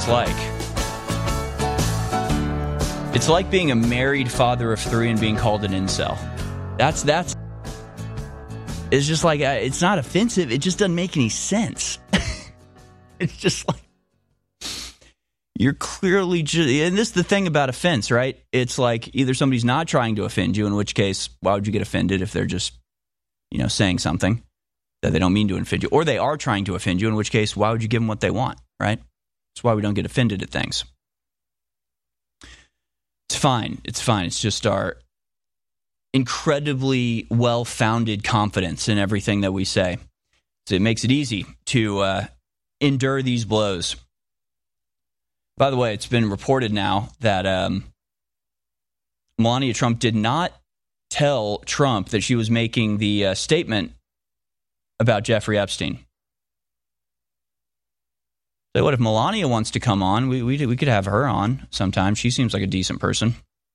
like. It's like being a married father of 3 and being called an incel. That's. It's just like, it's not offensive. It just doesn't make any sense. It's just like, you're clearly just, and this is the thing about offense, right? It's like either somebody's not trying to offend you, in which case, why would you get offended if they're just, saying something that they don't mean to offend you, or they are trying to offend you, in which case, why would you give them what they want, right? That's why we don't get offended at things. It's fine. It's just our incredibly well-founded confidence in everything that we say. So it makes it easy to endure these blows. By the way, it's been reported now that Melania Trump did not tell Trump that she was making the statement about Jeffrey Epstein. So what if Melania wants to come on? We could have her on sometime. She seems like a decent person.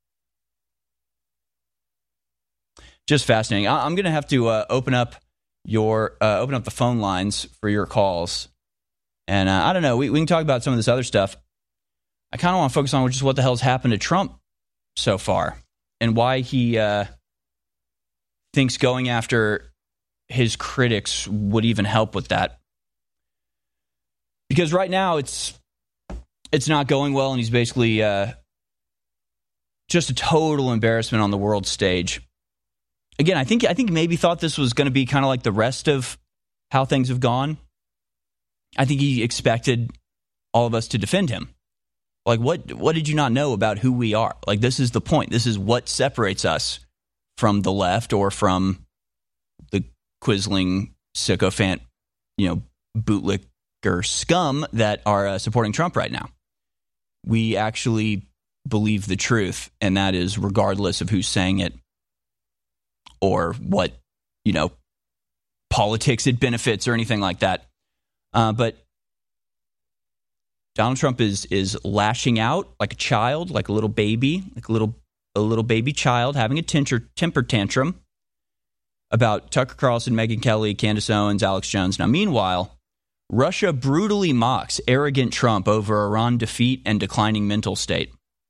Just fascinating. I'm going to have to open up the phone lines for your calls, and I don't know. We can talk about some of this other stuff. I kind of want to focus on just what the hell's happened to Trump so far, and why he thinks going after his critics would even help with that. Because right now it's not going well, and he's basically just a total embarrassment on the world stage. Again, I think maybe thought this was going to be kind of like the rest of how things have gone. I think he expected all of us to defend him. Like, what did you not know about who we are? Like, this is the point. This is what separates us from the left or from the quisling sycophant, bootlicker scum that are supporting Trump right now. We actually believe the truth, and that is regardless of who's saying it or what, politics it benefits or anything like that. But Donald Trump is lashing out like a child, like a little baby, like a little baby child having a temper tantrum about Tucker Carlson, Megyn Kelly, Candace Owens, Alex Jones. Now, meanwhile, Russia brutally mocks arrogant Trump over Iran defeat and declining mental state.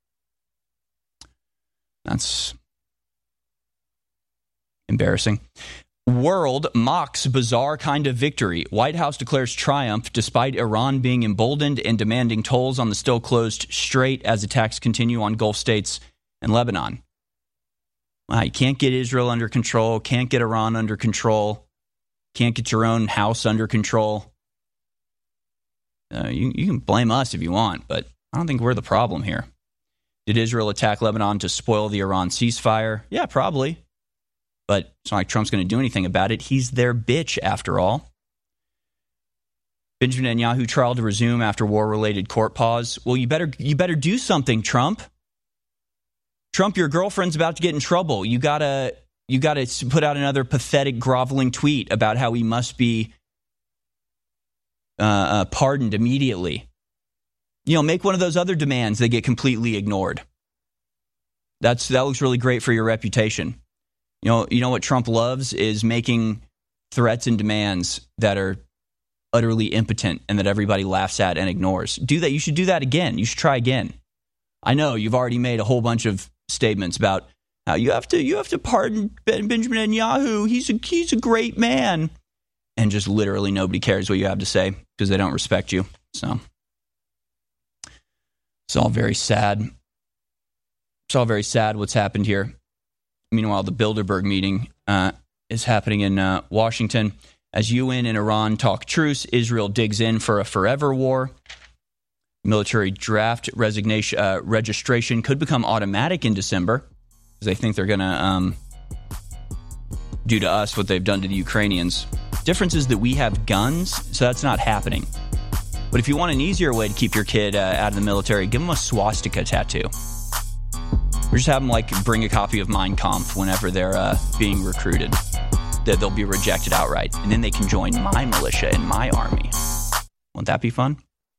That's embarrassing. World mocks bizarre kind of victory. White House declares triumph despite Iran being emboldened and demanding tolls on the still closed strait as attacks continue on Gulf states and Lebanon. Wow, you can't get Israel under control, can't get Iran under control, can't get your own house under control. You can blame us if you want, but I don't think we're the problem here. Did Israel attack Lebanon to spoil the Iran ceasefire? Yeah, probably. But it's not like Trump's going to do anything about it. He's their bitch, after all. Benjamin Netanyahu trial to resume after war-related court pause. Well, you better do something, Trump. Trump, your girlfriend's about to get in trouble. You gotta put out another pathetic, groveling tweet about how he must be pardoned immediately. Make one of those other demands that get completely ignored. That looks really great for your reputation. You know what Trump loves is making threats and demands that are utterly impotent and that everybody laughs at and ignores. Do that. You should do that again. You should try again. I know you've already made a whole bunch of statements about how you have to pardon Benjamin Netanyahu. He's a great man, and just literally nobody cares what you have to say because they don't respect you. So it's all very sad. It's all very sad what's happened here. Meanwhile, the Bilderberg meeting is happening in Washington. As UN and Iran talk truce, Israel digs in for a forever war. Military draft registration could become automatic in December because they think they're going to do to us what they've done to the Ukrainians. Difference is that we have guns, so that's not happening. But if you want an easier way to keep your kid out of the military, give them a swastika tattoo. Or just have them bring a copy of Mein Kampf whenever they're being recruited. They'll be rejected outright. And then they can join my militia and my army. Won't that be fun?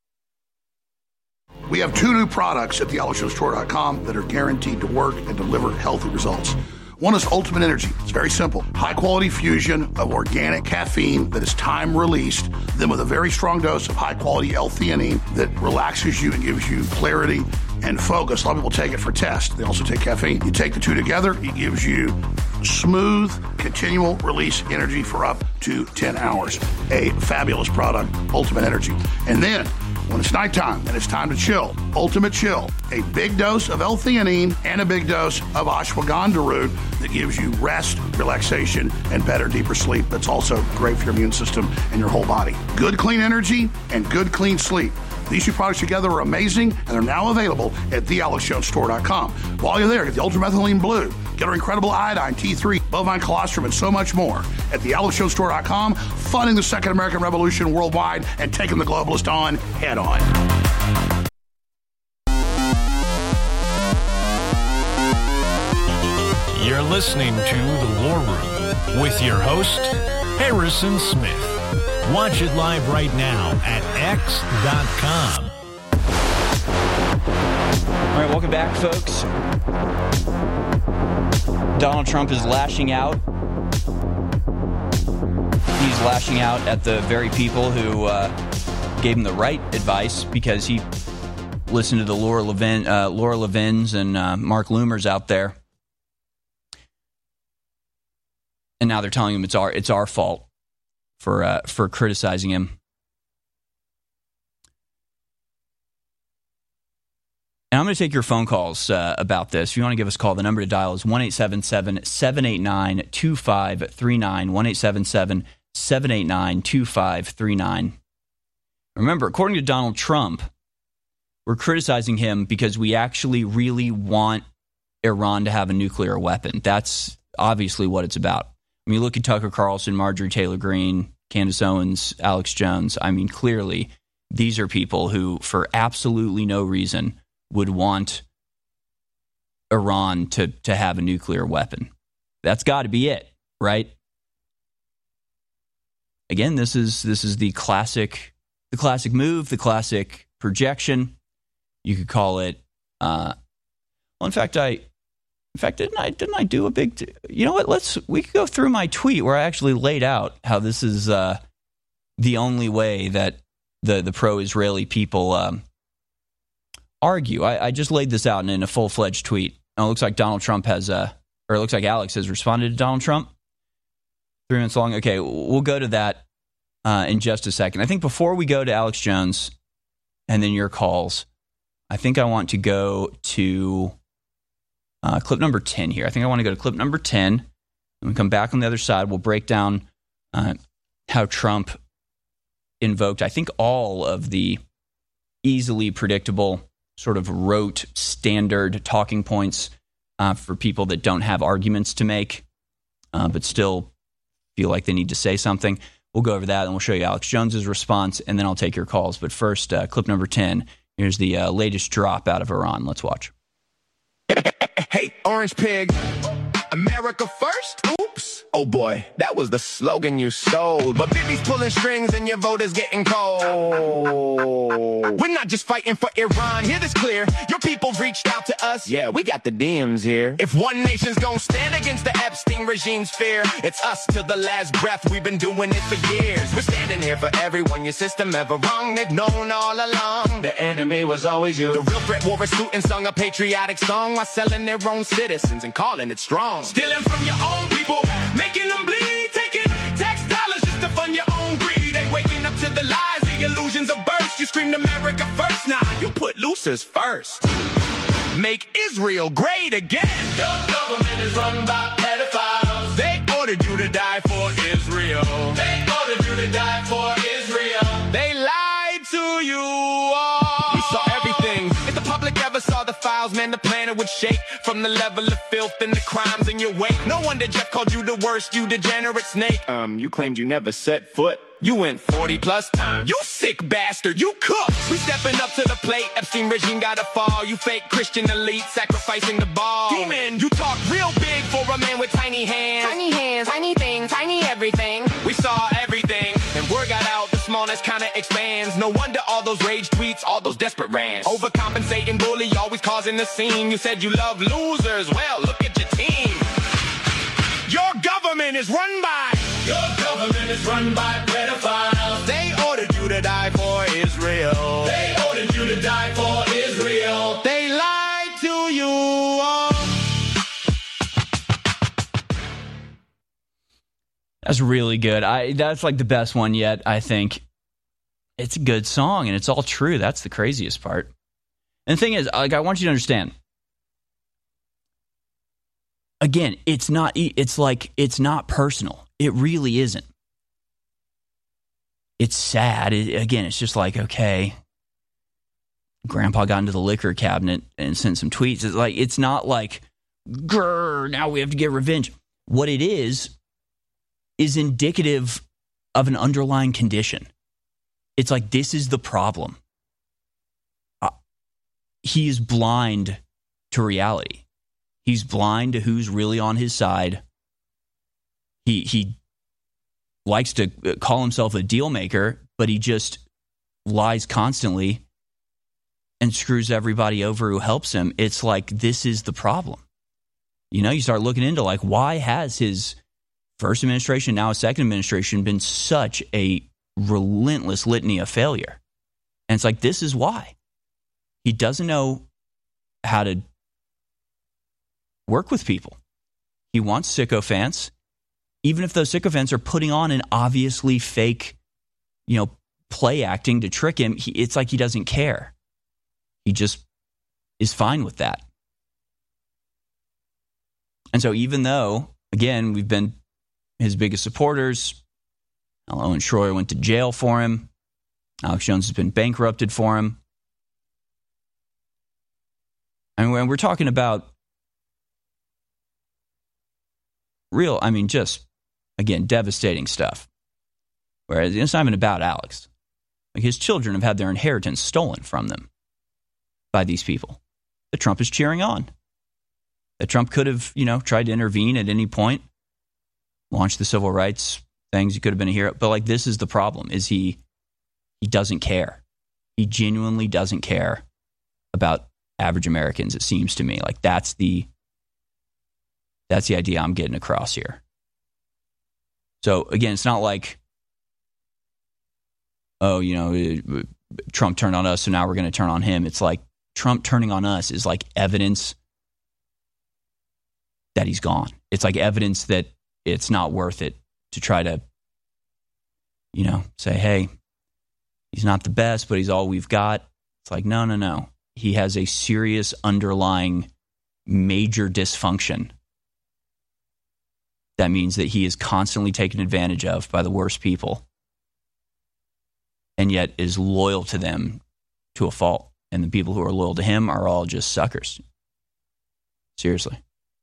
We have 2 new products at thealexshowstore.com that are guaranteed to work and deliver healthy results. One is Ultimate Energy. It's very simple. High-quality fusion of organic caffeine that is time-released, then with a very strong dose of high-quality L-theanine that relaxes you and gives you clarity and focus. A lot of people take it for test. They also take caffeine. You take the two together, it gives you smooth, continual release energy for up to 10 hours. A fabulous product, Ultimate Energy. And then, when it's nighttime and it's time to chill, Ultimate Chill, a big dose of L-theanine and a big dose of ashwagandha root that gives you rest, relaxation, and better, deeper sleep. That's also great for your immune system and your whole body. Good, clean energy and good, clean sleep. These two products together are amazing, and they're now available at thealexjonesstore.com. While you're there, get the Ultramethylene Blue, get our incredible iodine, T3, bovine colostrum, and so much more at thealexjonesstore.com, funding the Second American Revolution worldwide and taking the globalist on head on. You're listening to The War Room with your host, Harrison Smith. Watch it live right now at x.com. All right, welcome back, folks. Donald Trump is lashing out. He's lashing out at the very people who gave him the right advice because he listened to the Laura Levins and Mark Loomers out there. And now they're telling him it's our fault for criticizing him. And I'm going to take your phone calls about this. If you want to give us a call, the number to dial is 1-877-789-2539, 1-877-789-2539. Remember, according to Donald Trump, we're criticizing him because we actually really want Iran to have a nuclear weapon. That's obviously what it's about. I mean, look at Tucker Carlson, Marjorie Taylor Greene, Candace Owens, Alex Jones. I mean, clearly, these are people who, for absolutely no reason, would want Iran to have a nuclear weapon. That's got to be it, right? Again, this is the classic move, the classic projection. You could call it. In fact, didn't I do a big? You know what? We could go through my tweet where I actually laid out how this is the only way that the pro-Israeli people argue. I just laid this out in a full-fledged tweet. It looks like Donald Trump it looks like Alex has responded to Donald Trump. 3 minutes long. Okay, we'll go to that in just a second. I think before we go to Alex Jones and then your calls, I think I want to go to clip number 10 here. I think I want to go to clip number 10. When we come back on the other side, we'll break down how Trump invoked, I think, all of the easily predictable, sort of rote, standard talking points for people that don't have arguments to make, but still feel like they need to say something. We'll go over that, and we'll show you Alex Jones's response, and then I'll take your calls. But first, clip number 10. Here's the latest drop out of Iran. Let's watch. Hey, Orange Pig, America first? Oops. Oh boy, that was the slogan you stole. But Bibi's pulling strings and your vote is getting cold. We're not just fighting for Iran, hear this clear. Your people reached out to us. Yeah, we got the DMs here. If one nation's gonna stand against the Epstein regime's fear, it's us till the last breath. We've been doing it for years. We're standing here for everyone. Your system ever wrong, they've known all along. The enemy was always you. The real threat war is Putin sung a patriotic song while selling their own citizens and calling it strong. Stealing from your own people, making them bleed, taking tax dollars just to fund your own greed. They waking up to the lies, the illusions of birth. You screamed America first, now you put losers first. Make Israel great again. Your government is run by pedophiles. They ordered you to die for Israel. They ordered you to die for Israel. They lied to you all. We saw everything. If the public ever saw the files, man, the planet would shake from the level of filth and the crimes in your wake. No wonder Jeff called you the worst, you degenerate snake. You claimed you never set foot. You went 40 plus times. You sick bastard, you cooked. We stepping up to the plate. Epstein regime gotta fall. You fake Christian elite sacrificing the ball. Demon, you talk real big for a man with tiny hands. Tiny hands, tiny things, tiny everything. We saw everything, and word got out. The smallness kinda expands. No wonder all those rage tweets, all those desperate rants. Overcompensating bully, always causing the scene. You said you love losers. Well, look at your team. government is run by. Your government is run by pedophiles. They ordered you to die for Israel. They ordered you to die for Israel. They lied to you all. That's really good. That's like the best one yet, I think. It's a good song, and it's all true. That's the craziest part. And the thing is, like, I want you to understand. Again, it's not personal. It really isn't. It's sad. Again, it's just like, okay, Grandpa got into the liquor cabinet and sent some tweets. It's not like, grrr, now we have to get revenge. What it is indicative of an underlying condition. It's like, this is the problem. He is blind to reality. He's blind to who's really on his side. He likes to call himself a deal maker, but he just lies constantly and screws everybody over who helps him. It's like, this is the problem. You know, you start looking into, like, why has his first administration, now his second administration, been such a relentless litany of failure? And it's like, this is why. He doesn't know how to work with people. He wants sycophants, even if those sycophants are putting on an obviously fake, play acting to trick him. It's like he doesn't care. He just is fine with that. And so even though, again, we've been his biggest supporters, Owen Schroyer went to jail for him, Alex Jones has been bankrupted for him. And when we're talking about just, again, devastating stuff. Whereas it's not even about Alex. Like, his children have had their inheritance stolen from them by these people that Trump is cheering on. That Trump could have, tried to intervene at any point, launched the civil rights things. He could have been a hero. But, like, this is the problem, is he doesn't care. He genuinely doesn't care about average Americans, it seems to me. Like, that's the idea I'm getting across here. So, again, it's not like, Trump turned on us, so now we're going to turn on him. It's like, Trump turning on us is like evidence that he's gone. It's like evidence that it's not worth it to try to, say, hey, he's not the best, but he's all we've got. It's like, no. He has a serious underlying major dysfunction. That means that he is constantly taken advantage of by the worst people, and yet is loyal to them to a fault. And the people who are loyal to him are all just suckers. Seriously.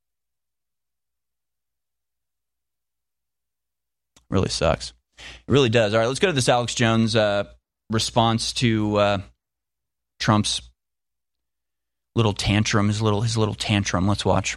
Really sucks. It really does. All right, let's go to this Alex Jones response to Trump's little tantrum, his little tantrum. Let's watch.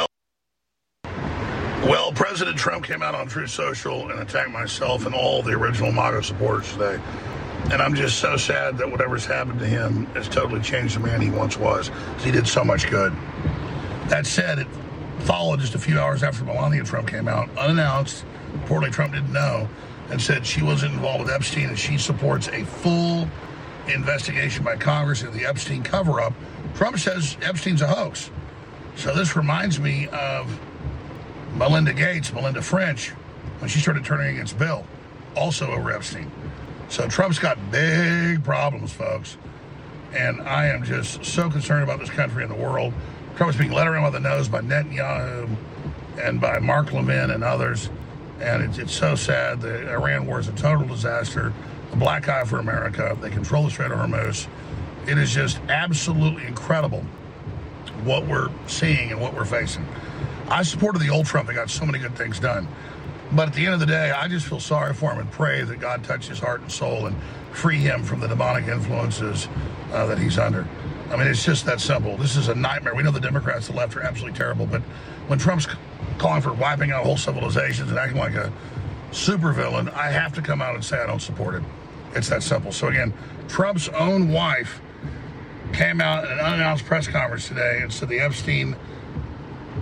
Well, President Trump came out on Truth Social and attacked myself and all the original MAGA supporters today. And I'm just so sad that whatever's happened to him has totally changed the man he once was, because he did so much good. That said, it followed just a few hours after Melania Trump came out, unannounced. Reportedly, Trump didn't know, and said she wasn't involved with Epstein and she supports a full investigation by Congress into the Epstein cover-up. Trump says Epstein's a hoax. So this reminds me of Melinda French, when she started turning against Bill, also over Epstein. So Trump's got big problems, folks. And I am just so concerned about this country and the world. Trump's being led around by the nose by Netanyahu and by Mark Levin and others. And it's so sad. The Iran war is a total disaster. A black eye for America. They control the Strait of Hormuz. It is just absolutely incredible what we're seeing and what we're facing. I supported the old Trump that got so many good things done. But at the end of the day, I just feel sorry for him and pray that God touch his heart and soul and free him from the demonic influences that he's under. I mean, it's just that simple. This is a nightmare. We know the Democrats, the left, are absolutely terrible. But when Trump's calling for wiping out whole civilizations and acting like a supervillain, I have to come out and say I don't support it. It's that simple. So again, Trump's own wife came out at an unannounced press conference today and said the Epstein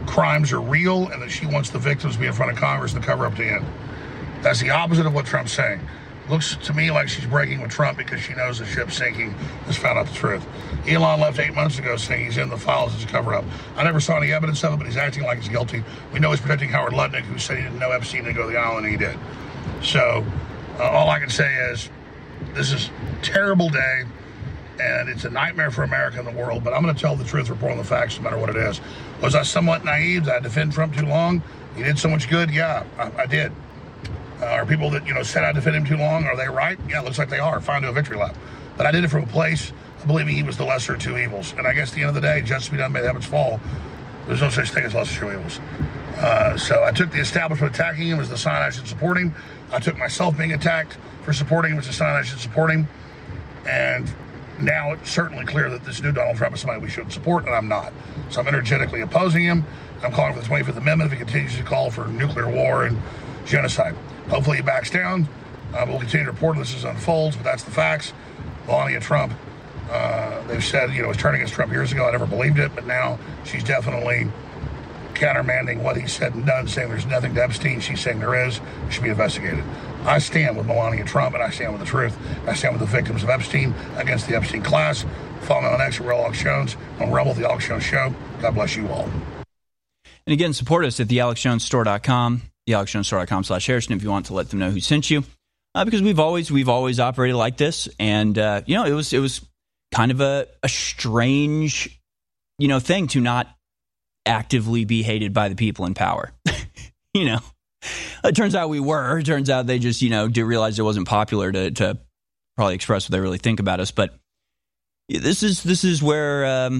crimes are real and that she wants the victims to be in front of Congress to cover up the end. That's the opposite of what Trump's saying. Looks to me like she's breaking with Trump because she knows the ship's sinking, has found out the truth. Elon left 8 months ago saying he's in the files as a cover-up. I never saw any evidence of it, but he's acting like he's guilty. We know he's protecting Howard Lutnick, who said he didn't know Epstein to go to the island, and he did. So all I can say is this is a terrible day, and it's a nightmare for America and the world, but I'm going to tell the truth, reporting the facts, no matter what it is. Was I somewhat naive? Did I defend Trump too long? He did so much good? Yeah, I did. Are people that, said I defended him too long, are they right? Yeah, it looks like they are. Fine to a victory lap. But I did it from a place of believing he was the lesser of two evils. And I guess at the end of the day, justice be done by the heavens fall. There's no such thing as lesser of two evils. So I took the establishment attacking him as the sign I should support him. I took myself being attacked for supporting him as a sign I should support him. And now it's certainly clear that this new Donald Trump is somebody we shouldn't support, and I'm not. So I'm energetically opposing him. I'm calling for the 25th Amendment if he continues to call for nuclear war and genocide. Hopefully he backs down. We'll continue to report this as it unfolds, but that's the facts. Melania Trump, they've said, was turning against Trump years ago. I never believed it, but now she's definitely countermanding what he said and done, saying there's nothing to Epstein. She's saying there is. It should be investigated. I stand with Melania Trump, and I stand with the truth. I stand with the victims of Epstein against the Epstein class. Follow me on X at Real Alex Jones, on Rebel, the Alex Jones Show. God bless you all. And again, support us at thealexjonesstore.com, thealexjonesstore.com/Harrison if you want to let them know who sent you. Because we've always operated like this, and it was kind of a strange thing to not actively be hated by the people in power. It turns out we were. It turns out they just do realize it wasn't popular to probably express what they really think about us. But this is where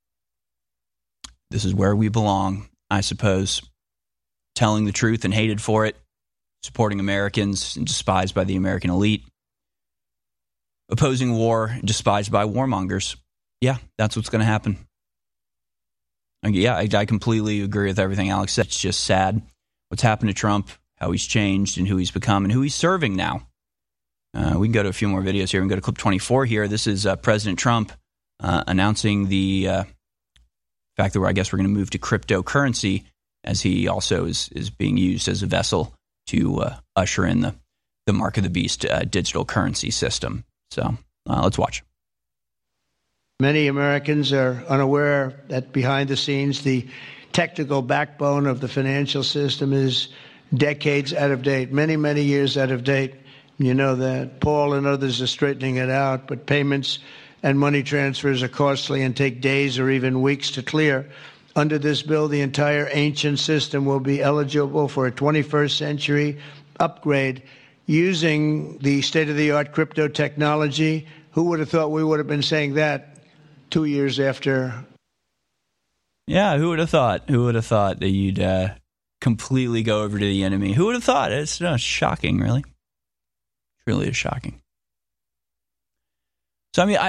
we belong, I suppose. Telling the truth and hated for it. Supporting Americans and despised by the American elite. Opposing war and despised by warmongers. Yeah, that's what's going to happen. Yeah, I completely agree with everything Alex said. It's just sad what's happened to Trump, how he's changed and who he's become and who he's serving now. We can go to a few more videos here. We can go to clip 24 here. This is President Trump announcing the fact that I guess we're going to move to cryptocurrency, as he also is being used as a vessel to usher in the mark of the beast digital currency system. So let's watch. Many Americans are unaware that behind the scenes, the technical backbone of the financial system is decades out of date, many, many years out of date. You know that. Paul and others are straightening it out, but payments and money transfers are costly and take days or even weeks to clear. Under this bill, the entire ancient system will be eligible for a 21st century upgrade using the state-of-the-art crypto technology. Who would have thought we would have been saying that 2 years after? Yeah, who would have thought? Who would have thought that you'd completely go over to the enemy? Who would have thought? It's shocking, really. It really is shocking. So, I mean,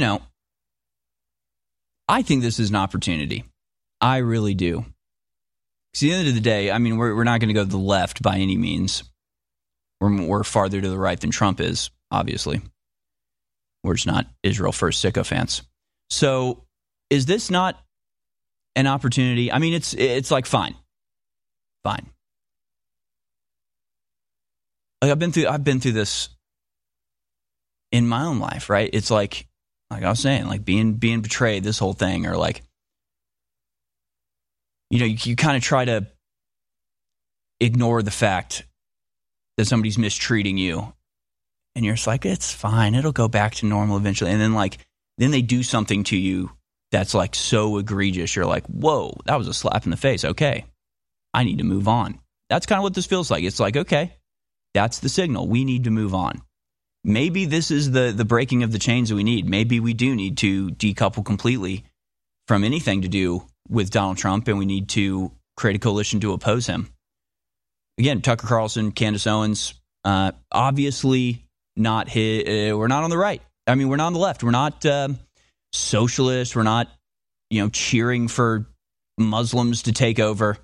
I think this is an opportunity. I really do. Because at the end of the day, I mean, we're not going to go to the left by any means. We're farther to the right than Trump is, obviously. We're just not Israel first sycophants. So is this not an opportunity? I mean, it's like, fine. Like I've been through this in my own life, right? It's like I was saying, like being betrayed, this whole thing, or like, you kind of try to ignore the fact that somebody's mistreating you, and you're just like, it's fine, it'll go back to normal eventually. And then they do something to you that's like so egregious. You're like, whoa, that was a slap in the face. Okay, I need to move on. That's kind of what this feels like. It's like, okay, that's the signal. We need to move on. Maybe this is the breaking of the chains that we need. Maybe we do need to decouple completely from anything to do with Donald Trump, and we need to create a coalition to oppose him. Again, Tucker Carlson, Candace Owens, obviously not we're not on the right. I mean, we're not on the left. We're not socialists. We're not, cheering for Muslims to take over.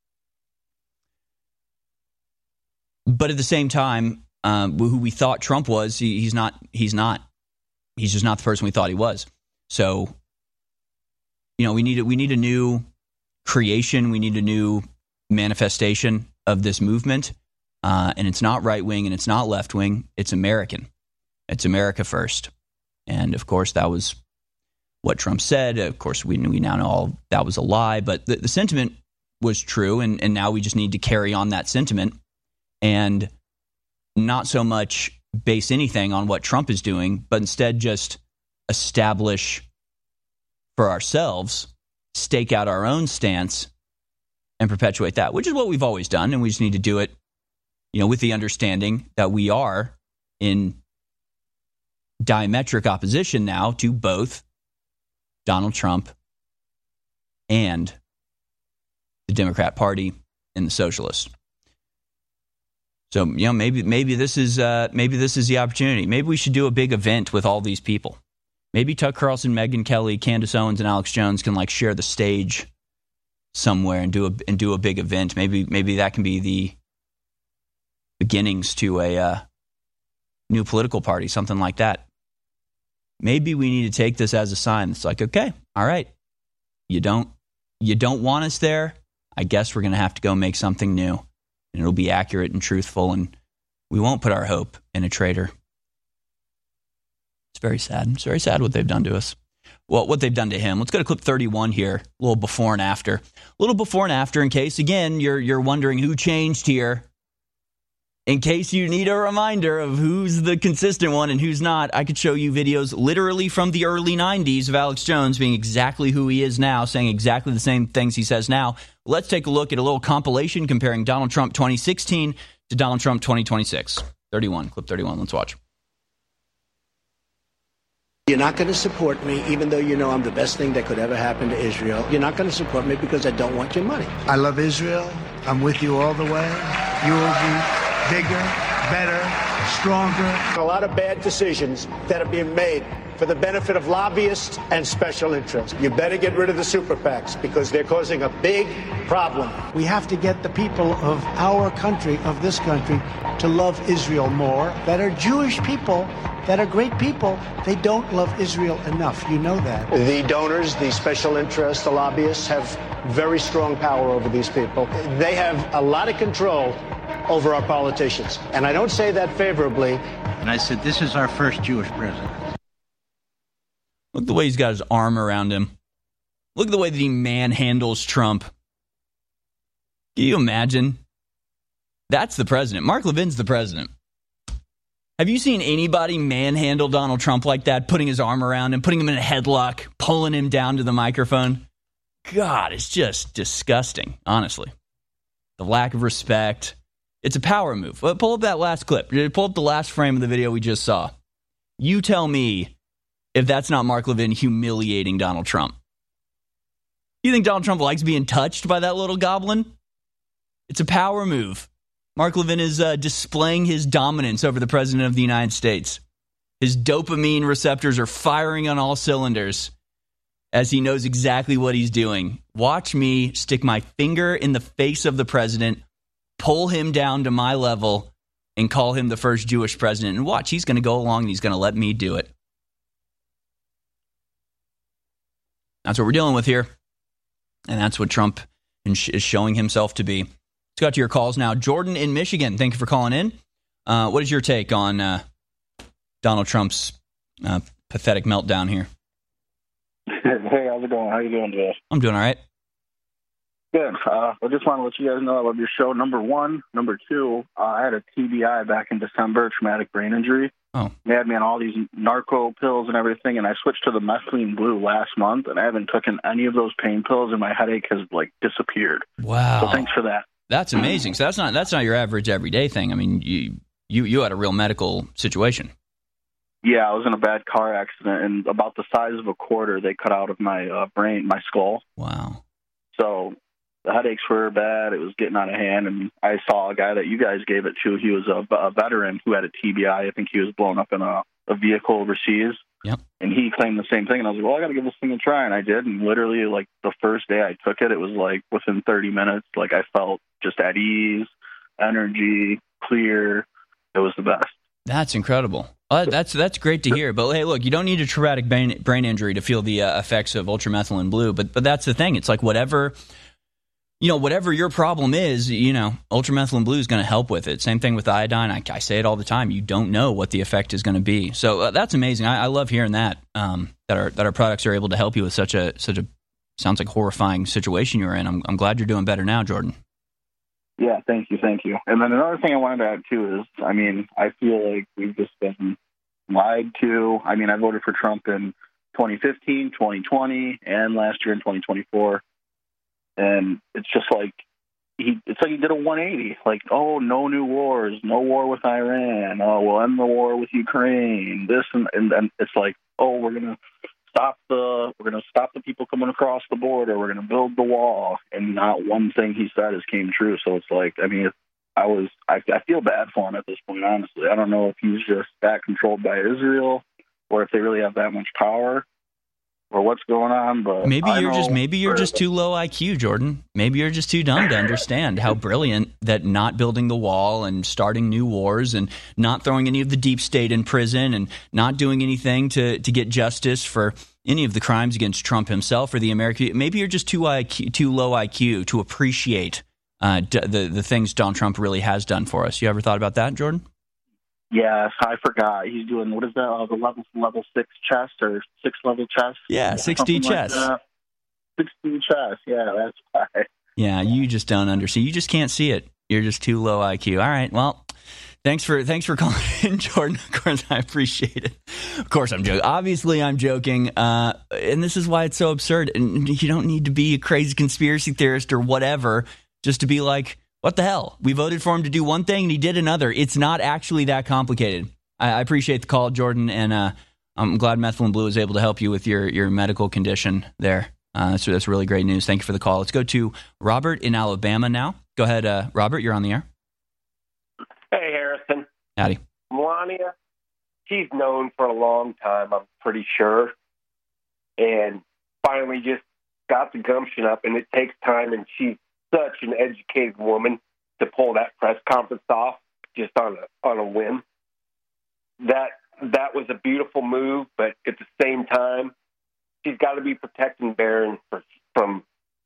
But at the same time, who we thought Trump was, he's not. He's just not the person we thought he was. So, we need a new creation. We need a new manifestation of this movement. And it's not right-wing and it's not left-wing. It's American. It's America first. And, of course, that was what Trump said. Of course, we now know all that was a lie. But the sentiment was true, and now we just need to carry on that sentiment and not so much base anything on what Trump is doing, but instead just establish for ourselves, stake out our own stance, and perpetuate that, which is what we've always done, and we just need to do it, with the understanding that we are in diametric opposition now to both Donald Trump and the Democrat Party and the socialists. So, maybe this is the opportunity. Maybe we should do a big event with all these people. Maybe Tucker Carlson, Megyn Kelly, Candace Owens, and Alex Jones can share the stage somewhere and do a big event. Maybe that can be the beginnings to a new political party, something like that. Maybe we need to take this as a sign. It's okay, all right, you don't want us there. I guess we're going to have to go make something new, and it'll be accurate and truthful, and we won't put our hope in a traitor. It's very sad. It's very sad what they've done to us. Well, what they've done to him. Let's go to clip 31 here, a little before and after. A little before and after in case, again, you're wondering who changed here. In case you need a reminder of who's the consistent one and who's not, I could show you videos literally from the early 90s of Alex Jones being exactly who he is now, saying exactly the same things he says now. Let's take a look at a little compilation comparing Donald Trump 2016 to Donald Trump 2026. 31, clip 31. Let's watch. You're not going to support me, even though you know I'm the best thing that could ever happen to Israel. You're not going to support me because I don't want your money. I love Israel. I'm with you all the way. You will be bigger, better, stronger. A lot of bad decisions that are being made for the benefit of lobbyists and special interests. You better get rid of the super PACs because they're causing a big problem. We have to get the people of our country, of this country, to love Israel more. That are Jewish people, that are great people. They don't love Israel enough. You know that. The donors, the special interests, the lobbyists have very strong power over these people. They have a lot of control over our politicians. And I don't say that favorably. And I said, this is our first Jewish president. Look at the way he's got his arm around him. Look at the way that he manhandles Trump. Can you imagine? That's the president. Mark Levin's the president. Have you seen anybody manhandle Donald Trump like that, putting his arm around him, putting him in a headlock, pulling him down to the microphone? God, it's just disgusting, honestly. The lack of respect. It's a power move. Pull up that last clip. Pull up the last frame of the video we just saw. You tell me if that's not Mark Levin humiliating Donald Trump. You think Donald Trump likes being touched by that little goblin? It's a power move. Mark Levin is displaying his dominance over the president of the United States. His dopamine receptors are firing on all cylinders as he knows exactly what he's doing. Watch me stick my finger in the face of the president, pull him down to my level, and call him the first Jewish president. And watch, he's going to go along and he's going to let me do it. That's what we're dealing with here. And that's what Trump is showing himself to be. Let's go to your calls now. Jordan in Michigan, thank you for calling in. What is your take on Donald Trump's pathetic meltdown here? Hey, how's it going? How you doing today? I'm doing all right. Good. I just want to let you guys know I love your show. Number one. Number two, I had a TBI back in December, traumatic brain injury. Oh. They had me on all these narco pills and everything, and I switched to the methylene blue last month, and I haven't taken any of those pain pills, and my headache has, disappeared. Wow. So thanks for that. That's amazing. So that's not your average everyday thing. I mean, you had a real medical situation. Yeah, I was in a bad car accident, and about the size of a quarter they cut out of my brain, my skull. Wow. So the headaches were bad. It was getting out of hand, and I saw a guy that you guys gave it to. He was a veteran who had a TBI. I think he was blown up in a vehicle overseas. Yep. And he claimed the same thing, and I was like, well, I got to give this thing a try, and I did. And literally, the first day I took it, it was within 30 minutes, I felt just at ease, energy, clear. It was the best. That's incredible. That's great to hear. But hey, look, you don't need a traumatic brain injury to feel the effects of ultramethylene blue. But that's the thing. It's whatever whatever your problem is, ultramethylene blue is going to help with it. Same thing with iodine. I say it all the time. You don't know what the effect is going to be. So that's amazing. I love hearing that our products are able to help you with such a sounds like horrifying situation you're in. I'm glad you're doing better now, Jordan. Yeah, thank you. And then another thing I wanted to add too is, I feel like we've just been lied to. I voted for Trump in 2015, 2020, and last year in 2024. And it's just like he did a 180. Like, oh, no new wars, no war with Iran. Oh, we'll end the war with Ukraine. This and it's like, oh, we're gonna stop the people coming across the border. We're gonna build the wall. And not one thing he said has came true. So it's like, I feel bad for him at this point. Honestly, I don't know if he's just that controlled by Israel, or if they really have that much power, or what's going on. But maybe you're just too low IQ, Jordan. Maybe you're just too dumb to understand how brilliant that not building the wall and starting new wars and not throwing any of the deep state in prison and not doing anything to get justice for any of the crimes against Trump himself or the American. Maybe you're just too low IQ to appreciate the things Donald Trump really has done for us. You ever thought about that, Jordan? Yes, I forgot. He's doing, what is that, the level 6 chess or 6-level chess? Yeah, 6D chess. Like 6D chess, yeah, that's why. Yeah, you just don't understand. You just can't see it. You're just too low IQ. All right, well, thanks for calling in, Jordan. Of course, I appreciate it. Of course, I'm joking. Obviously, I'm joking, and this is why it's so absurd. And you don't need to be a crazy conspiracy theorist or whatever just to be like, what the hell? We voted for him to do one thing and he did another. It's not actually that complicated. I appreciate the call, Jordan, and I'm glad Methylene Blue is able to help you with your medical condition there. So that's really great news. Thank you for the call. Let's go to Robert in Alabama now. Go ahead, Robert. You're on the air. Hey, Harrison. Howdy. Melania, she's known for a long time, I'm pretty sure, and finally just got the gumption up, and it takes time, and she's such an educated woman to pull that press conference off just on a whim. That was a beautiful move, but at the same time, she's got to be protecting Barron from.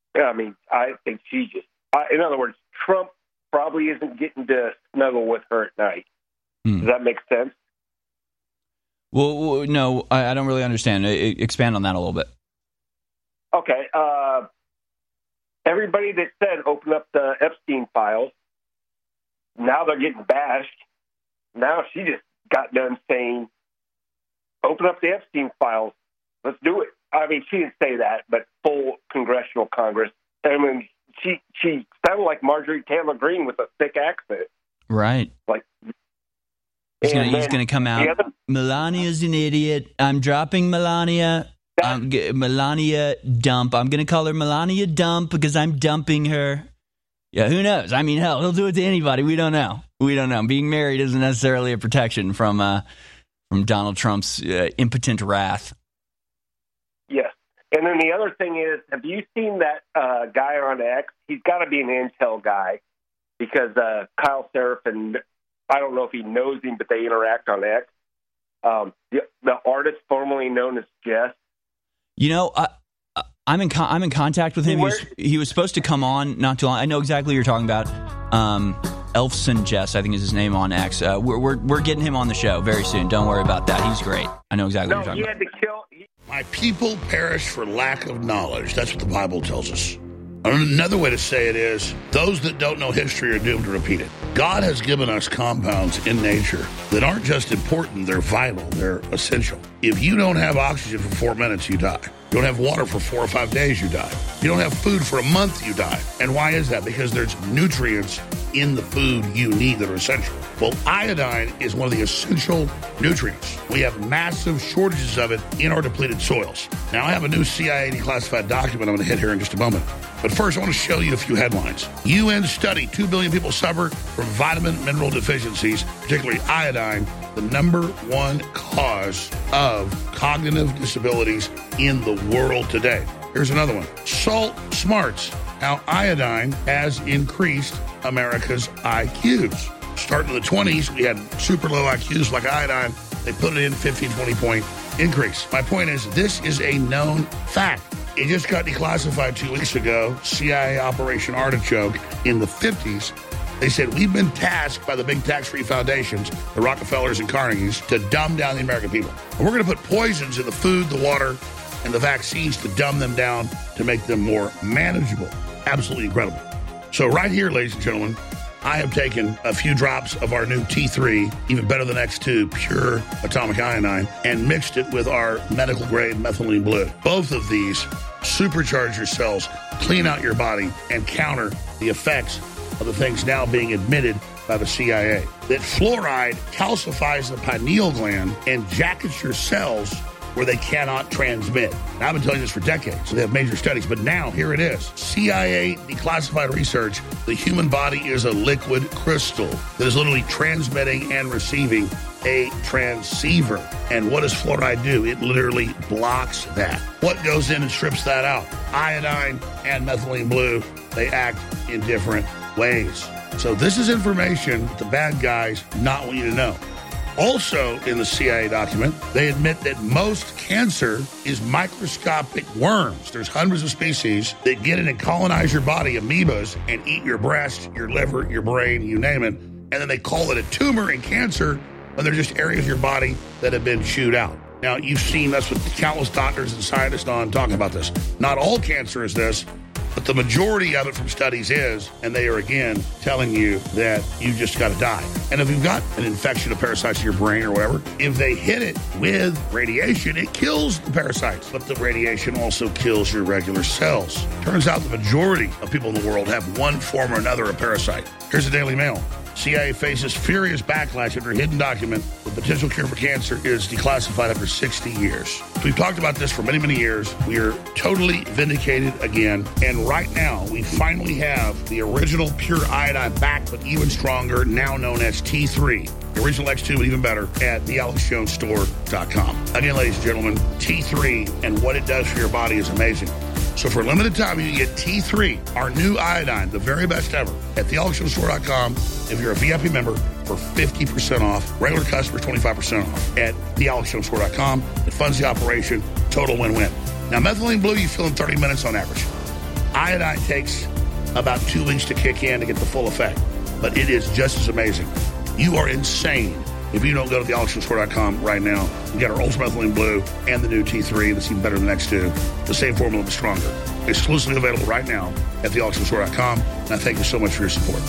I think she just. In other words, Trump probably isn't getting to snuggle with her at night. Does that make sense? Well, no, I don't really understand. Expand on that a little bit. Okay. Everybody that said open up the Epstein files, now they're getting bashed. Now she just got done saying, open up the Epstein files. Let's do it. She didn't say that, but full congressional Congress. She sounded like Marjorie Taylor Greene with a thick accent. Right. Like he's going to come out. Melania's an idiot. I'm dropping Melania. Melania Dump. I'm going to call her Melania Dump because I'm dumping her. Yeah, who knows? Hell, he'll do it to anybody. We don't know. Being married isn't necessarily a protection from Donald Trump's impotent wrath. Yes. And then the other thing is, have you seen that guy on X? He's got to be an Intel guy because Kyle Seraphin, I don't know if he knows him, but they interact on X. The artist formerly known as Jess. I'm in contact with him. He was supposed to come on not too long. I know exactly what you're talking about. Elfson Jess, I think is his name on X. We're getting him on the show very soon. Don't worry about that. He's great. I know exactly what you're talking about. He had to kill. My people perish for lack of knowledge. That's what the Bible tells us. Another way to say it is, those that don't know history are doomed to repeat it. God has given us compounds in nature that aren't just important, they're vital, they're essential. If you don't have oxygen for 4 minutes, you die. You don't have water for 4 or 5 days, you die. You don't have food for a month, you die. And why is that? Because there's nutrients in the food you need that are essential. Well, iodine is one of the essential nutrients. We have massive shortages of it in our depleted soils. Now, I have a new CIA declassified document I'm going to hit here in just a moment. But first, I want to show you a few headlines. UN study, 2 billion people suffer from vitamin mineral deficiencies, particularly iodine, the number one cause of cognitive disabilities in the world today. Here's another one. Salt Smarts, how iodine has increased America's IQs. Starting in the 20s, we had super low IQs like iodine. They put it in 15, 20-point increase. My point is, this is a known fact. It just got declassified 2 weeks ago, CIA Operation Artichoke in the 50s. They said, we've been tasked by the big tax-free foundations, the Rockefellers and Carnegies, to dumb down the American people. And we're going to put poisons in the food, the water, and the vaccines to dumb them down to make them more manageable. Absolutely incredible. So right here, ladies and gentlemen, I have taken a few drops of our new T3, even better than X2, pure atomic iodine, and mixed it with our medical-grade methylene blue. Both of these supercharge your cells, clean out your body, and counter the effects of the things now being admitted by the CIA. That fluoride calcifies the pineal gland and jackets your cells where they cannot transmit. Now, I've been telling you this for decades, so they have major studies, but now here it is. CIA declassified research, the human body is a liquid crystal that is literally transmitting and receiving a transceiver. And what does fluoride do? It literally blocks that. What goes in and strips that out? Iodine and methylene blue, they act in different ways. So this is information the bad guys not want you to know. Also in the CIA document, they admit that most cancer is microscopic worms. There's hundreds of species that get in and colonize your body, amoebas, and eat your breast, your liver, your brain, you name it. And then they call it a tumor and cancer when they're just areas of your body that have been chewed out. Now, you've seen us with countless doctors and scientists on talking about this. Not all cancer is this, but the majority of it from studies is, and they are again telling you that you just got to die. And if you've got an infection of parasites in your brain or whatever, if they hit it with radiation, it kills the parasites. But the radiation also kills your regular cells. Turns out the majority of people in the world have one form or another of parasite. Here's the Daily Mail. CIA faces furious backlash after a hidden document. The potential cure for cancer is declassified after 60 years. We've talked about this for many, many years. We are totally vindicated again. And right now, we finally have the original pure iodine back, but even stronger, now known as T3. The original X2, but even better, at thealexjonesstore.com. Again, ladies and gentlemen, T3 and what it does for your body is amazing. So for a limited time, you can get T3, our new iodine, the very best ever, at thealexjonesstore.com. If you're a VIP member, for 50% off. Regular customers, 25% off at thealexjonesstore.com. It funds the operation. Total win-win. Now, methylene blue, you feel in 30 minutes on average. Iodine takes about 2 weeks to kick in to get the full effect. But it is just as amazing. You are insane if you don't go to thealexjonesstore.com right now and get our Ultra Methylene Blue and the new T3 that's even better than the next two. The same formula, but stronger. Exclusively available right now at thealexjonesstore.com. And I thank you so much for your support.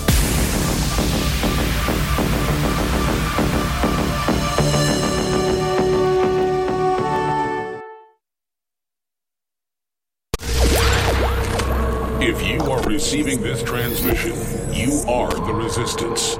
If you are receiving this transmission, you are the resistance.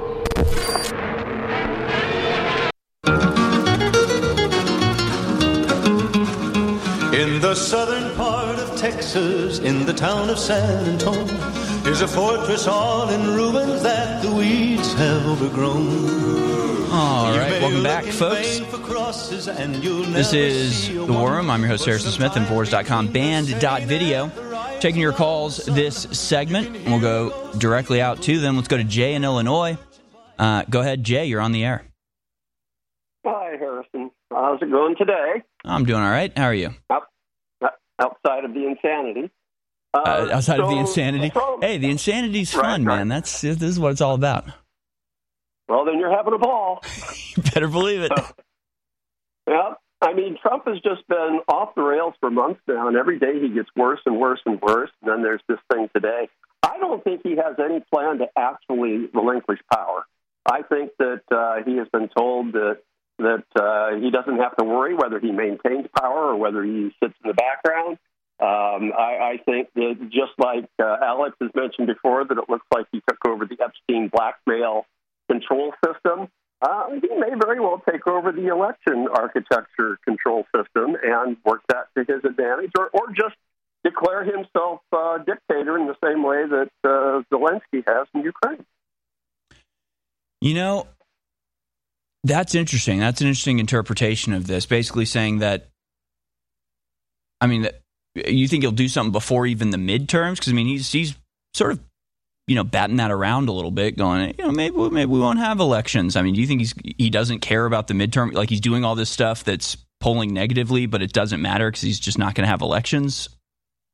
In the southern part of Texas, in the town of San Antonio, is a fortress all in ruins that the weeds have overgrown. All right, welcome back, folks. This is The War Room. I'm your host, Harrison Smith, Infowars.com, band.video. Taking your calls this segment, and we'll go directly out to them. Let's go to Jay in Illinois. Go ahead, Jay, you're on the air. Hi, Harrison. How's it going today? I'm doing all right. How are you? Outside of the insanity. Outside of the insanity? Hey, the insanity's fun, man. This is what it's all about. Well, then you're having a ball. You better believe it. Yeah. I mean, Trump has just been off the rails for months now, and every day he gets worse and worse and worse. And then there's this thing today. I don't think he has any plan to actually relinquish power. I think that he has been told that he doesn't have to worry whether he maintains power or whether he sits in the background. I think that just like Alex has mentioned before, that it looks like he took over the Epstein blackmail control system. He may very well take over the election architecture control system and work that to his advantage, or just declare himself dictator in the same way that Zelensky has in Ukraine. You know, that's interesting. That's an interesting interpretation of this, basically saying that, I mean, that you think he'll do something before even the midterms? Because, I mean, he's sort of, batting that around a little bit, going, maybe we won't have elections. I mean, do you think he doesn't care about the midterm? Like, he's doing all this stuff that's polling negatively, but it doesn't matter because he's just not going to have elections?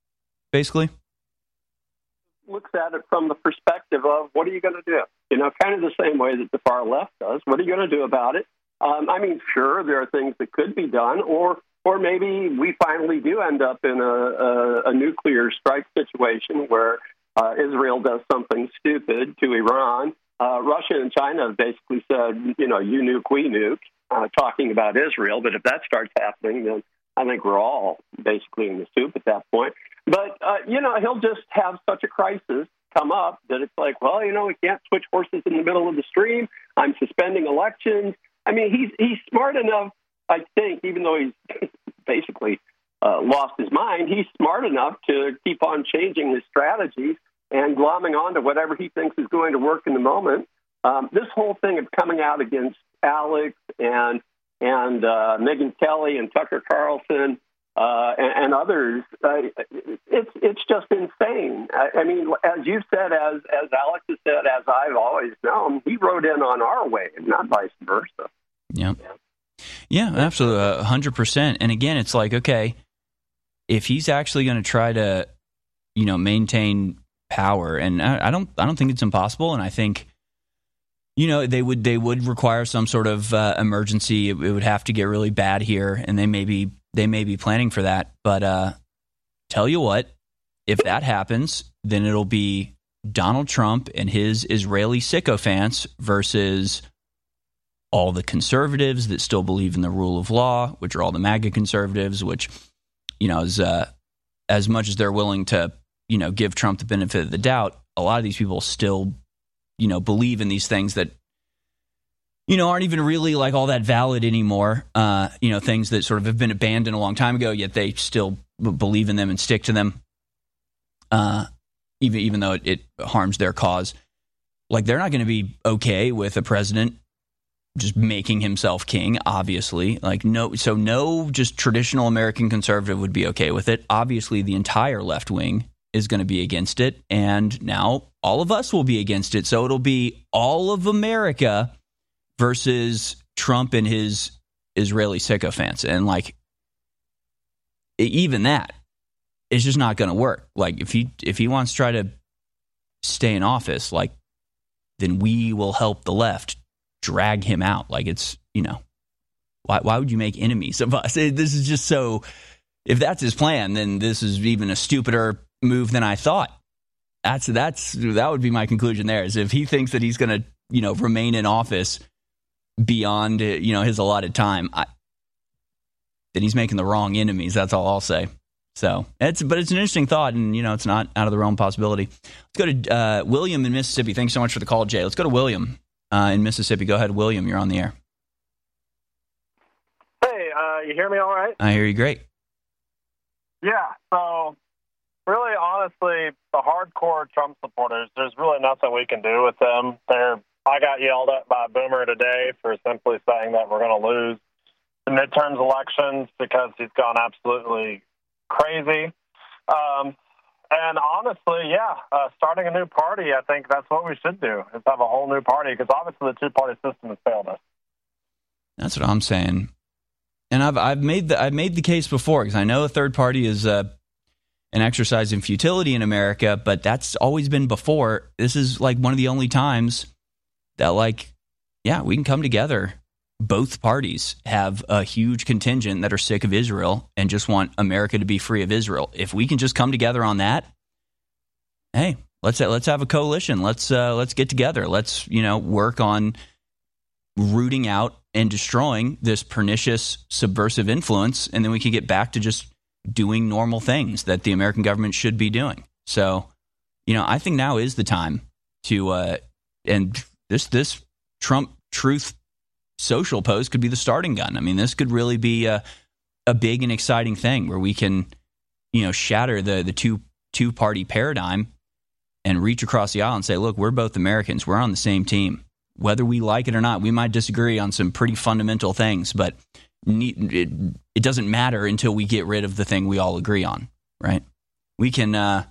basically? Looks at it from the perspective of what are you going to do? Kind of the same way that the far left does. What are you going to do about it? Sure, there are things that could be done, or maybe we finally do end up in a nuclear strike situation where Israel does something stupid to Iran. Russia and China have basically said, you nuke, we nuke, talking about Israel. But if that starts happening, then I think we're all basically in the soup at that point. But, he'll just have such a crisis come up that it's like, well, we can't switch horses in the middle of the stream. I'm suspending elections. He's smart enough, I think, even though he's basically lost his mind, he's smart enough to keep on changing his strategies and glomming on to whatever he thinks is going to work in the moment. This whole thing of coming out against Alex and Megyn Kelly and Tucker Carlson and others, it's just insane. As you said, as Alex has said, as I've always known, he rode in on our wave, not vice versa. Yeah, absolutely, 100%. And again, it's like, okay, if he's actually going to try to, maintain power, and I don't think it's impossible, and I think, they would require some sort of emergency. It would have to get really bad here, and they may be planning for that. But tell you what, if that happens, then it'll be Donald Trump and his Israeli sycophants versus all the conservatives that still believe in the rule of law, which are all the MAGA conservatives, which, as much as they're willing to, give Trump the benefit of the doubt, a lot of these people still, believe in these things that, aren't even really like all that valid anymore. Things that sort of have been abandoned a long time ago, yet they still believe in them and stick to them, even though it harms their cause. Like, they're not going to be okay with a president just making himself king, obviously. No just traditional American conservative would be okay with it. Obviously, the entire left wing is going to be against it, and now all of us will be against it. So it'll be all of America versus Trump and his Israeli sycophants. And even that is just not going to work. If he wants to try to stay in office, then we will help the left drag him out. Why would you make enemies of us? This is just so, if that's his plan, then this is even a stupider move than I thought. That would be my conclusion there, is if he thinks that he's going to, remain in office beyond, his allotted time, then he's making the wrong enemies. That's all I'll say. So it's an interesting thought, and, it's not out of the realm of possibility. Let's go to William in Mississippi. Thanks so much for the call, Jay. Let's go to William in Mississippi. Go ahead, William. You're on the air. Hey, you hear me all right? I hear you great. Yeah, so really, honestly, the hardcore Trump supporters, there's really nothing we can do with them. I got yelled at by a boomer today for simply saying that we're going to lose the midterms elections because he's gone absolutely crazy. And honestly, starting a new party, I think that's what we should do, is have a whole new party, because obviously the two-party system has failed us. That's what I'm saying. And I've made the case before, because I know a third party is an exercise in futility in America, but that's always been before. This is one of the only times that we can come together. Both parties have a huge contingent that are sick of Israel and just want America to be free of Israel. If we can just come together on that, hey, let's have a coalition. Let's get together. Let's work on rooting out and destroying this pernicious subversive influence, and then we can get back to just doing normal things that the American government should be doing. So, I think now is the time to and this Trump Truth Social post could be the starting gun. I mean, this could really be a big and exciting thing where we can, shatter the two-party paradigm and reach across the aisle and say, look, we're both Americans. We're on the same team. Whether we like it or not, we might disagree on some pretty fundamental things, but it doesn't matter until we get rid of the thing we all agree on, right? We can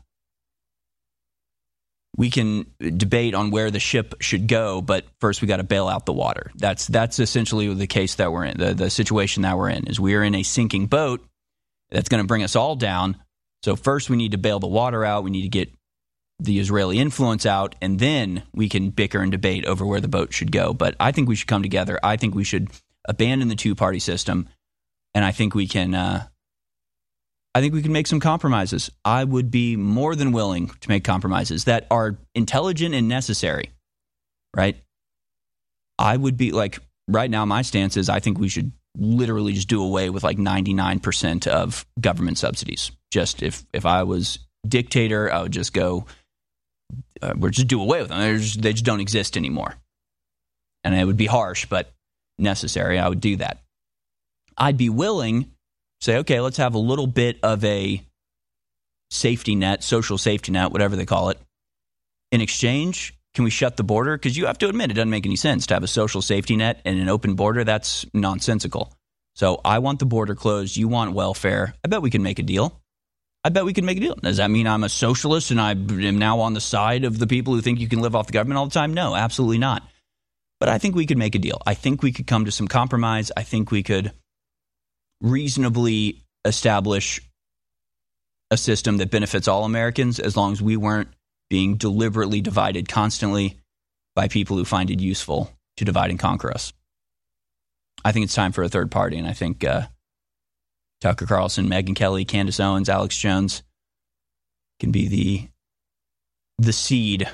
debate on where the ship should go, but first we got to bail out the water. That's essentially the case that we're in. The situation that we're in is we are in a sinking boat that's going to bring us all down. So first we need to bail the water out. We need to get the Israeli influence out, and then we can bicker and debate over where the boat should go. But I think we should come together. I think we should abandon the two-party system, and I think we can make some compromises. I would be more than willing to make compromises that are intelligent and necessary, right? I would be like, right now my stance is I think we should literally just do away with like 99% of government subsidies. Just if I was dictator, I would just go, we'll just do away with them. They just don't exist anymore. And it would be harsh, but necessary. I would do that. I'd be willing to say, okay, let's have a little bit of a safety net, social safety net, whatever they call it. In exchange, can we shut the border? Because you have to admit, it doesn't make any sense to have a social safety net and an open border. That's nonsensical. So I want the border closed. You want welfare. I bet we can make a deal. Does that mean I'm a socialist and I am now on the side of the people who think you can live off the government all the time? No, absolutely not. But I think we could make a deal. I think we could come to some compromise. I think we could reasonably establish a system that benefits all Americans as long as we weren't being deliberately divided constantly by people who find it useful to divide and conquer us. I think it's time for a third party, and I think Tucker Carlson, Megyn Kelly, Candace Owens, Alex Jones can be the seed.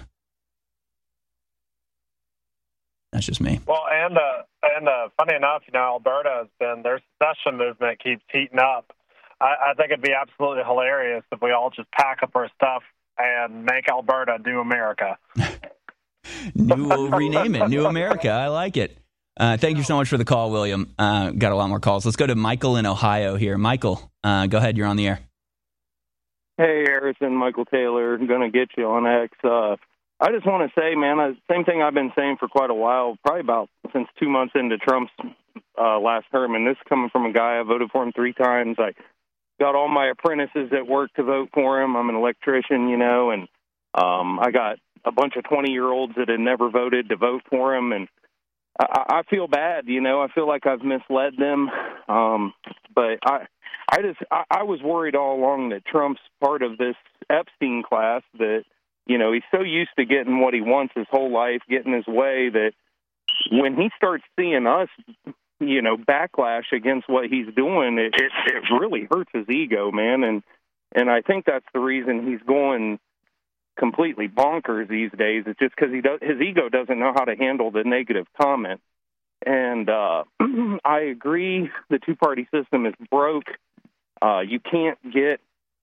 That's just me. Well, and funny enough, Alberta their secession movement keeps heating up. I think it'd be absolutely hilarious if we all just pack up our stuff and make Alberta New America. We'll rename it New America. I like it. Thank you so much for the call, William. Got a lot more calls. Let's go to Michael in Ohio here. Michael, go ahead. You're on the air. Hey, Harrison, Michael Taylor. I'm going to get you on X. I just want to say, man, same thing I've been saying for quite a while, probably about since 2 months into Trump's last term. And this is coming from a guy I voted for him 3 times. I got all my apprentices at work to vote for him. I'm an electrician, and I got a bunch of 20-year-olds that had never voted to vote for him. And I feel bad, I feel like I've misled them. But I was worried all along that Trump's part of this Epstein class, that, he's so used to getting what he wants his whole life, getting his way, that when he starts seeing us, backlash against what he's doing, it really hurts his ego, man. And I think that's the reason he's going completely bonkers these days. It's just because his ego doesn't know how to handle the negative comment. And I agree, the two-party system is broke. You can't get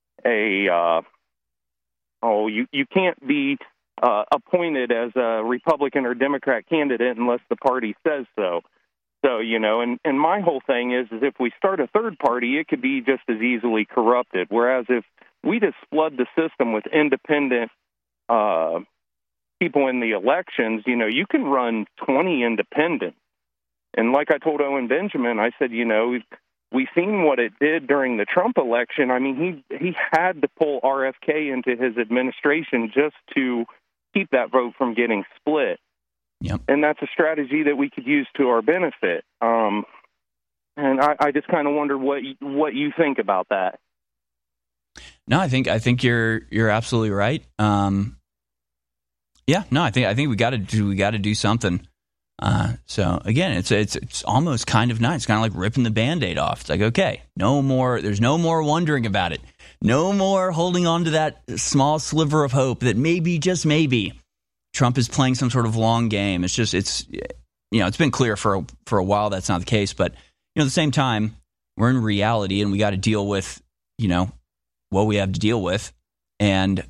you can't be appointed as a Republican or Democrat candidate unless the party says so. So, and my whole thing is if we start a third party, it could be just as easily corrupted. Whereas if we just flood the system with independent people in the elections, you can run 20 independents. And like I told Owen Benjamin, I said, we've seen what it did during the Trump election. I mean, he had to pull RFK into his administration just to keep that vote from getting split. Yep. And that's a strategy that we could use to our benefit. And I just kind of wonder what you think about that. No, I think you're absolutely right. I think we got to do something. So again, it's almost kind of nice. It's kind of like ripping the Band-Aid off. It's like, okay, there's no more wondering about it. No more holding on to that small sliver of hope that maybe, just maybe, Trump is playing some sort of long game. It's been clear for a while that's not the case. But, at the same time, we're in reality and we got to deal with, what we have to deal with. And,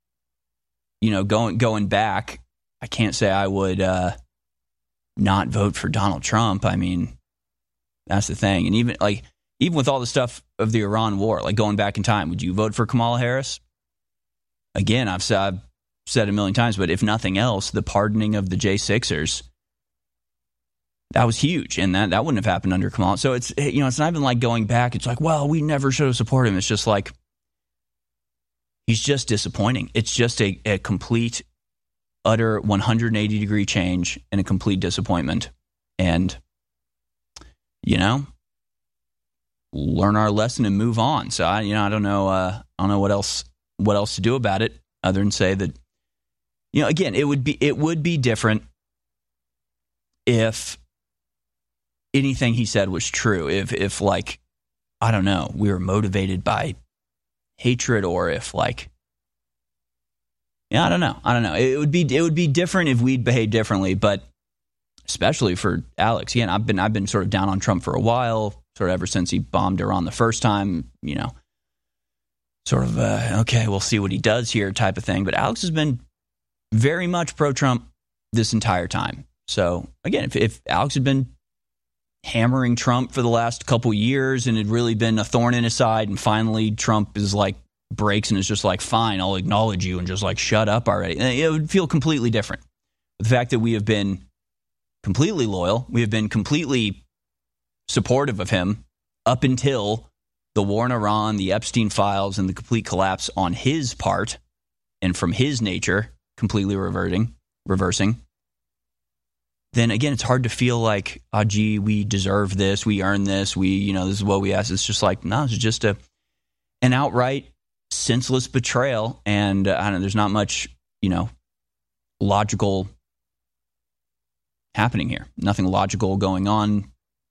going back, I can't say I would not vote for Donald Trump. I mean, that's the thing. And even with all the stuff of the Iran war, like going back in time, would you vote for Kamala Harris? Again, I've said a million times, but if nothing else, the pardoning of the J6ers, that was huge, and that wouldn't have happened under Kamala. So it's it's not even like going back. It's like, well, we never should have supported him. It's just like he's just disappointing. It's just a complete, utter 180-degree change and a complete disappointment. And learn our lesson and move on. So I don't know don't know what else to do about it other than say that, again, it would be different if anything he said was true. If like, I don't know, we were motivated by hatred, or if like, I don't know. It would be different if we'd behave differently, but especially for Alex. Again, I've been sort of down on Trump for a while, sort of ever since he bombed Iran the first time, sort of, okay, we'll see what he does here type of thing. But Alex has been very much pro-Trump this entire time. So again, if Alex had been hammering Trump for the last couple years and had really been a thorn in his side, and finally Trump is like breaks and is just like, fine, I'll acknowledge you and just like shut up already, it would feel completely different. The fact that we have been completely loyal, we have been completely supportive of him up until the war in Iran, the Epstein files, and the complete collapse on his part, and from his nature completely reversing, then again, it's hard to feel like, oh, gee, we deserve this, we earned this, this is what we asked. It's just like, no, it's just an outright senseless betrayal, and I don't know, there's not much, logical happening here. Nothing logical going on,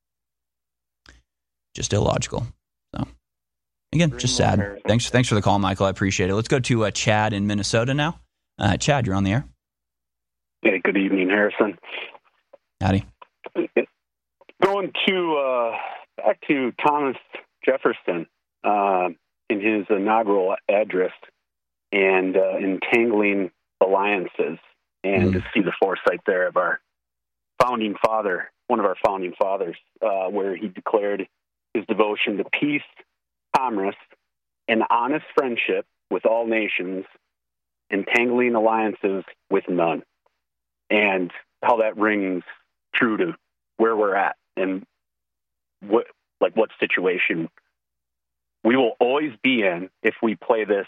just illogical. So, again, just sad. Thanks for the call, Michael. I appreciate it. Let's go to Chad in Minnesota now. Chad, you're on the air. Hey, good evening, Harrison. Howdy. Going to back to Thomas Jefferson in his inaugural address, and entangling alliances, and to see the foresight there of our founding father, one of our founding fathers, where he declared his devotion to peace, commerce, and honest friendship with all nations, entangling alliances with none, and how that rings true to where we're at and what situation we will always be in if we play this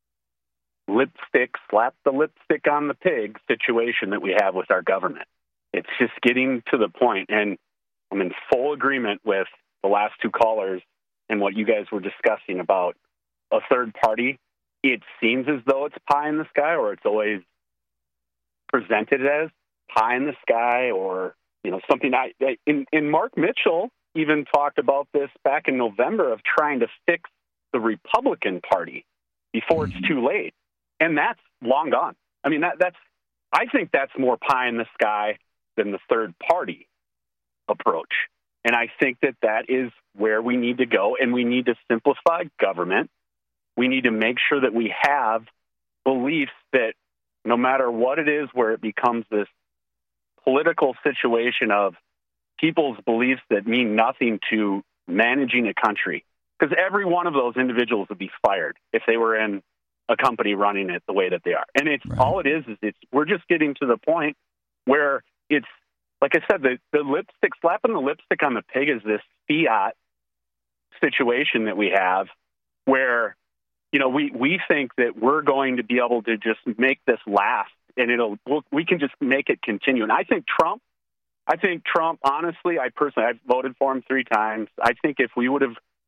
slap the lipstick on the pig situation that we have with our government. It's just getting to the point, and I'm in full agreement with the last two callers and what you guys were discussing about a third party. It seems as though it's pie in the sky, or it's always presented as pie in the sky, or something. In Mark Mitchell even talked about this back in November, of trying to fix the Republican Party before it's too late, and that's long gone. I mean, I think that's more pie in the sky than the third party approach, and I think that is where we need to go, and we need to simplify government. We need to make sure that we have beliefs that no matter what it is, where it becomes this political situation of people's beliefs that mean nothing to managing a country, because every one of those individuals would be fired if they were in a company running it the way that they are. And it's right. All it is we're just getting to the point where it's, like I said, the lipstick, slapping the lipstick on the pig is this fiat situation that we have where, we think that we're going to be able to just make this last, and we can just make it continue. And I think Trump, honestly, I've voted for him 3 times. I think if we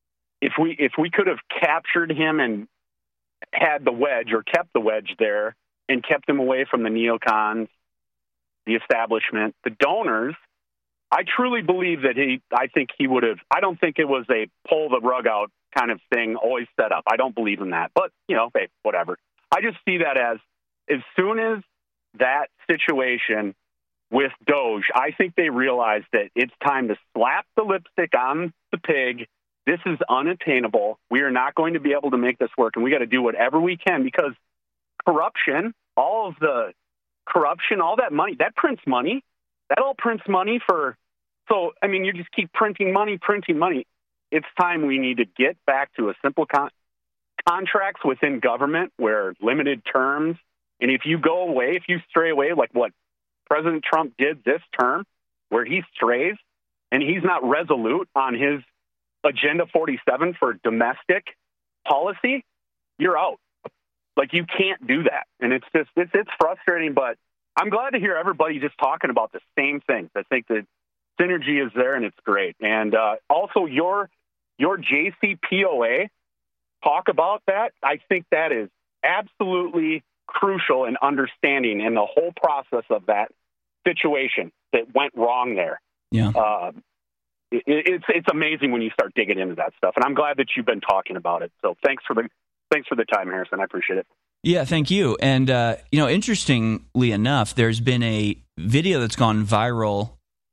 could have captured him and had the wedge, or kept the wedge there and kept him away from the neocons, the establishment, the donors, I truly believe that I think he would have. I don't think it was a pull the rug out kind of thing always set up. I don't believe in that. But, hey, whatever. I just see that as soon as that situation with Doge, I think they realized that it's time to slap the lipstick on the pig. This is unattainable. We are not going to be able to make this work, and we got to do whatever we can, because corruption, all of the corruption, all that money, that prints money. That all prints money so, I mean, you just keep printing money. It's time we need to get back to a simple contracts within government where limited terms, and if you stray away like what President Trump did this term, where he strays and he's not resolute on his Agenda 47 for domestic policy, you're out. Like, you can't do that. And it's frustrating, but I'm glad to hear everybody just talking about the same things. I think that synergy is there, and it's great. And also your JCPOA, talk about that, I think that is absolutely crucial in understanding in the whole process of that situation that went wrong there. Yeah. It's amazing when you start digging into that stuff, and I'm glad that you've been talking about it. So thanks for the time, Harrison. I appreciate it. Yeah, thank you. And interestingly enough, there's been a video that's gone viral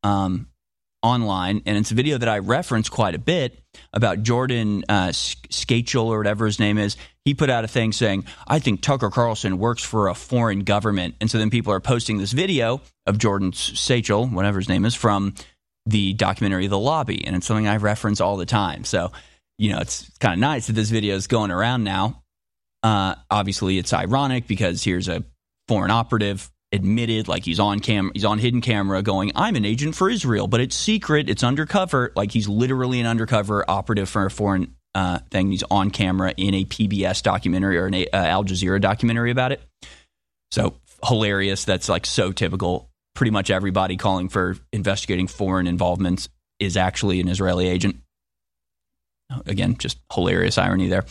online, and it's a video that I reference quite a bit about Jordan Schachel or whatever his name is. He put out a thing saying, I think Tucker Carlson works for a foreign government. And so then people are posting this video of Jordan Schachel, whatever his name is, from the documentary The Lobby. And it's something I reference all the time. So, it's kind of nice that this video is going around now. Obviously, it's ironic because here's a foreign operative admitted, like he's on hidden camera going, I'm an agent for Israel, but it's secret, it's undercover. Like he's literally an undercover operative for a foreign thing. He's on camera in a PBS documentary or an Al Jazeera documentary about it. So hilarious. That's like so typical. Pretty much everybody calling for investigating foreign involvements is actually an Israeli agent. Again, just hilarious irony there.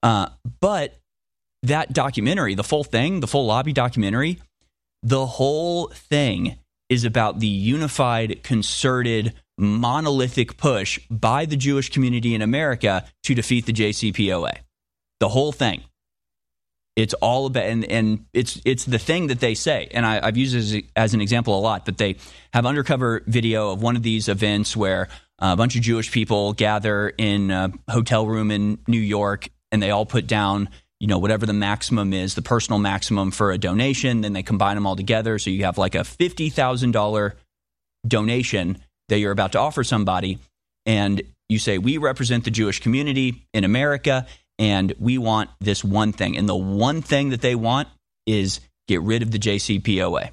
But that documentary, the full Lobby documentary, the whole thing is about the unified, concerted, monolithic push by the Jewish community in America to defeat the JCPOA. The whole thing. It's all about, and it's the thing that they say, and I've used it as an example a lot, but they have undercover video of one of these events where a bunch of Jewish people gather in a hotel room in New York, and they all put down whatever the maximum is, the personal maximum for a donation, then they combine them all together. So you have like a $50,000 donation that you're about to offer somebody. And you say, we represent the Jewish community in America, and we want this one thing. And the one thing that they want is get rid of the JCPOA.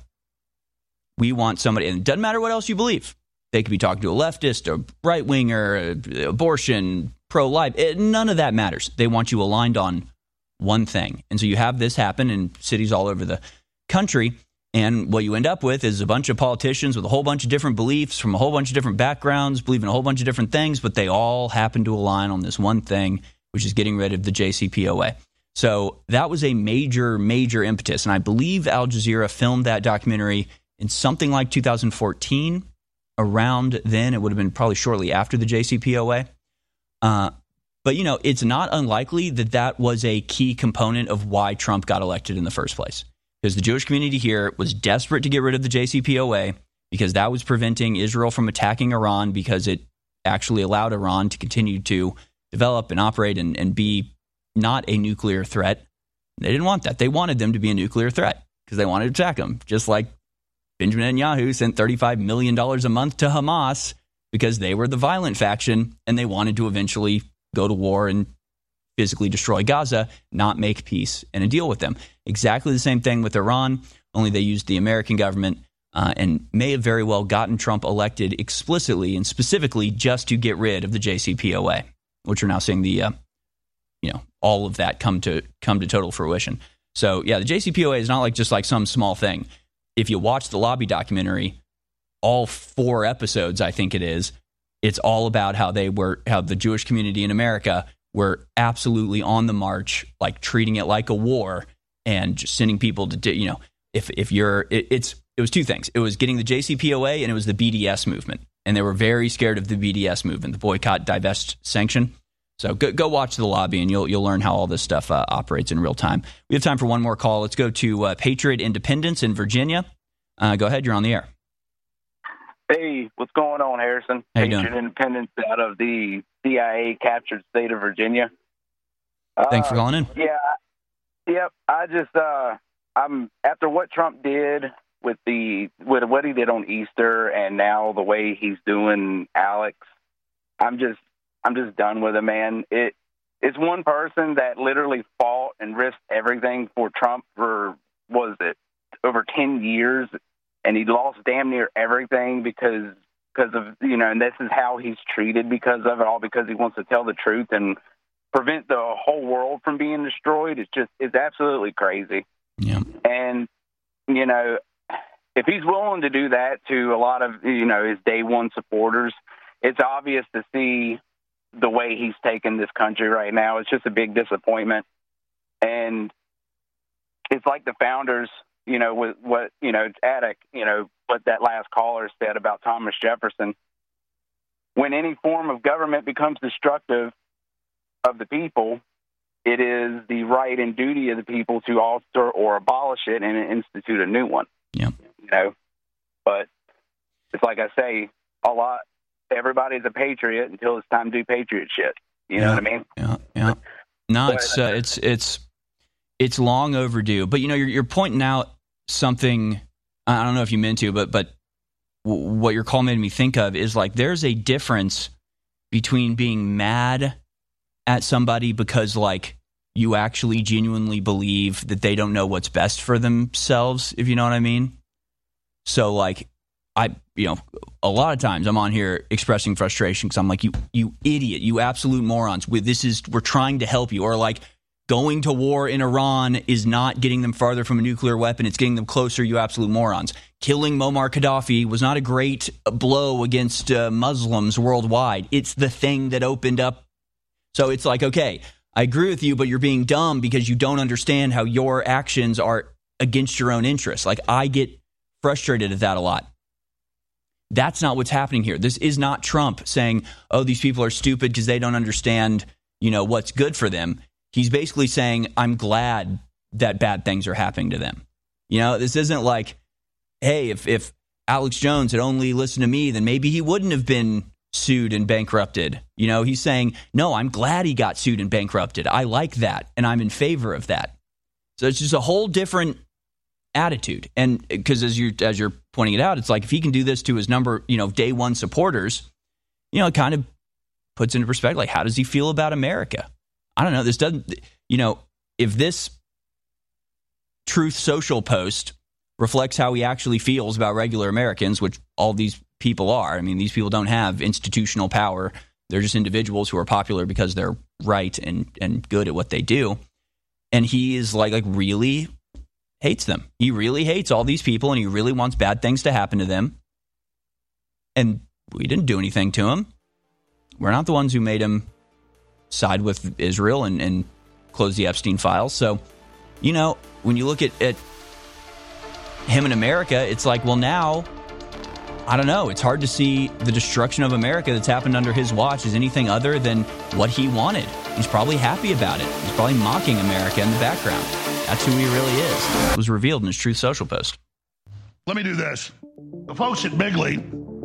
We want somebody, and it doesn't matter what else you believe. They could be talking to a leftist, a right-winger, abortion, pro-life. None of that matters. They want you aligned on one thing. And so you have this happen in cities all over the country, and what you end up with is a bunch of politicians with a whole bunch of different beliefs from a whole bunch of different backgrounds, believing a whole bunch of different things, but they all happen to align on this one thing, which is getting rid of the JCPOA. So that was a major, major impetus, and I believe Al Jazeera filmed that documentary in something like 2014. Around then, it would have been probably shortly after the JCPOA. But, it's not unlikely that that was a key component of why Trump got elected in the first place. Because the Jewish community here was desperate to get rid of the JCPOA because that was preventing Israel from attacking Iran, because it actually allowed Iran to continue to develop and operate and be not a nuclear threat. They didn't want that. They wanted them to be a nuclear threat because they wanted to attack them. Just like Benjamin Netanyahu sent $35 million a month to Hamas because they were the violent faction and they wanted to eventually go to war and physically destroy Gaza, not make peace and a deal with them. Exactly the same thing with Iran, only they used the American government and may have very well gotten Trump elected explicitly and specifically just to get rid of the JCPOA, which we're now seeing the, all of that come to total fruition. So, yeah, the JCPOA is not like just like some small thing. If you watch the Lobby documentary, all 4 episodes, I think it is, it's all about how the Jewish community in America were absolutely on the march, like treating it like a war and just sending people to, it was 2 things. It was getting the JCPOA and it was the BDS movement. And they were very scared of the BDS movement, the boycott, divest, sanction. So go watch The Lobby and you'll learn how all this stuff operates in real time. We have time for one more call. Let's go to Patriot Independence in Virginia. Go ahead. You're on the air. Hey, what's going on, Harrison? How you doing? Patriot Independence out of the CIA captured state of Virginia. Thanks for calling in. Yeah. Yep. I just I'm after what Trump did with what he did on Easter and now the way he's doing Alex, I'm just done with it, man. It's one person that literally fought and risked everything for Trump for over 10 years, and he lost damn near everything because of and this is how he's treated because of it all, because he wants to tell the truth and prevent the whole world from being destroyed. It's absolutely crazy. Yeah. And if he's willing to do that to a lot of his day one supporters, it's obvious to see the way he's taken this country right now. It's just a big disappointment. And it's like the founders, with what, Attic, what that last caller said about Thomas Jefferson. When any form of government becomes destructive of the people, it is the right and duty of the people to alter or abolish it and institute a new one. Yeah. But it's like I say, everybody's a patriot until it's time to do patriot shit. You know what I mean? Yeah. No, it's long overdue. But you're pointing out something. I don't know if you meant to, but what your call made me think of is like there's a difference between being mad at somebody because like you actually genuinely believe that they don't know what's best for themselves, if you know what I mean. So like a lot of times I'm on here expressing frustration because I'm like, you idiot, you absolute morons. We're trying to help you. Or like going to war in Iran is not getting them farther from a nuclear weapon. It's getting them closer, you absolute morons. Killing Muammar Gaddafi was not a great blow against Muslims worldwide. It's the thing that opened up. So it's like, okay, I agree with you, but you're being dumb because you don't understand how your actions are against your own interests. Like I get frustrated at that a lot. That's not what's happening here. This is not Trump saying, oh, these people are stupid because they don't understand, what's good for them. He's basically saying, I'm glad that bad things are happening to them. This isn't like, hey, if Alex Jones had only listened to me, then maybe he wouldn't have been sued and bankrupted. He's saying, no, I'm glad he got sued and bankrupted. I like that, and I'm in favor of that. So it's just a whole different attitude. And because as you're pointing it out, it's like if he can do this to his day one supporters, it kind of puts into perspective, like, how does he feel about America? I don't know. This doesn't, if this Truth Social post reflects how he actually feels about regular Americans, which all these people are. I mean, these people don't have institutional power. They're just individuals who are popular because they're right and good at what they do. And he is like really hates them. He really hates all these people, and he really wants bad things to happen to them. And we didn't do anything to him. We're not the ones who made him side with Israel and close the Epstein files. So, when you look at him in America, it's like, well, now, I don't know. It's hard to see the destruction of America that's happened under his watch as anything other than what he wanted. He's probably happy about it. He's probably mocking America in the background. That's who he really is. It was revealed in his Truth Social post. Let me do this. The folks at Bigley,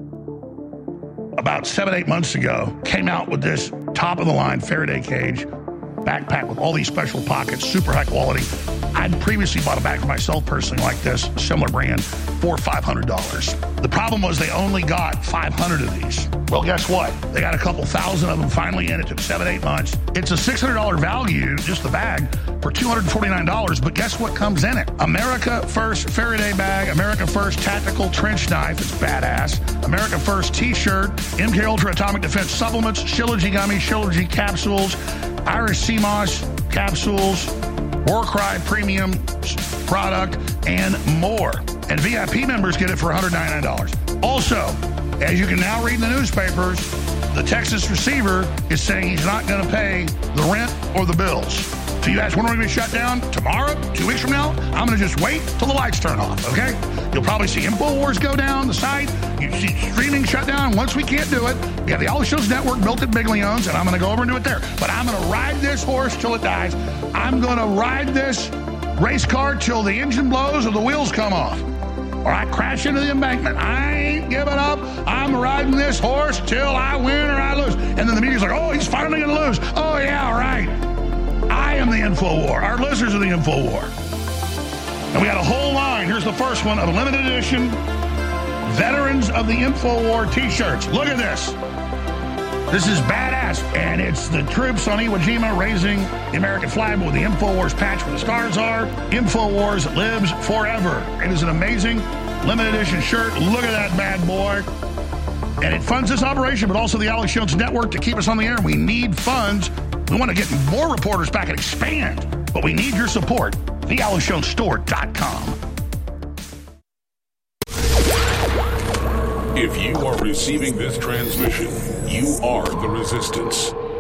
about 7-8 months ago, came out with this top-of-the-line Faraday cage backpack with all these special pockets, super high quality. I'd previously bought a bag for myself personally like this, similar brand, for $500. The problem was they only got 500 of these. Well, guess what? They got a couple thousand of them finally in. It took 7-8 months. It's a $600 value, just the bag, for $249. But guess what comes in it? America First Faraday bag, America First tactical trench knife. It's badass. America First t-shirt, MK Ultra Atomic Defense supplements, Shilajit gummies, Shilajit capsules, Irish Sea Moss capsules, Warcry premium product, and more. And VIP members get it for $199. Also, as you can now read in the newspapers, the Texas receiver is saying he's not going to pay the rent or the bills. So you guys, when are we going to be shut down? Tomorrow? 2 weeks from now? I'm going to just wait till the lights turn off, okay? You'll probably see InfoWars go down the site. You see streaming shut down. Once we can't do it, we have the All Shows Network built at Bigley owns, and I'm going to go over and do it there. But I'm going to ride this horse till it dies. I'm going to ride this race car till the engine blows or the wheels come off, or I crash into the embankment. I ain't giving up. I'm riding this horse till I win or I lose. And then the media's like, oh, he's finally going to lose. Oh, yeah, right. I am the InfoWar. Our listeners are the InfoWar. And we got a whole line. Here's the first one of a limited edition Veterans of the InfoWar t-shirts. Look at this. This is badass. And it's the troops on Iwo Jima raising the American flag with the InfoWars patch where the stars are. InfoWars lives forever. It is an amazing limited edition shirt. Look at that bad boy. And it funds this operation, but also the Alex Jones Network to keep us on the air. We need funds. We want to get more reporters back and expand, but we need your support. TheAlexJonesStore.com. If you are receiving this transmission, you are the resistance.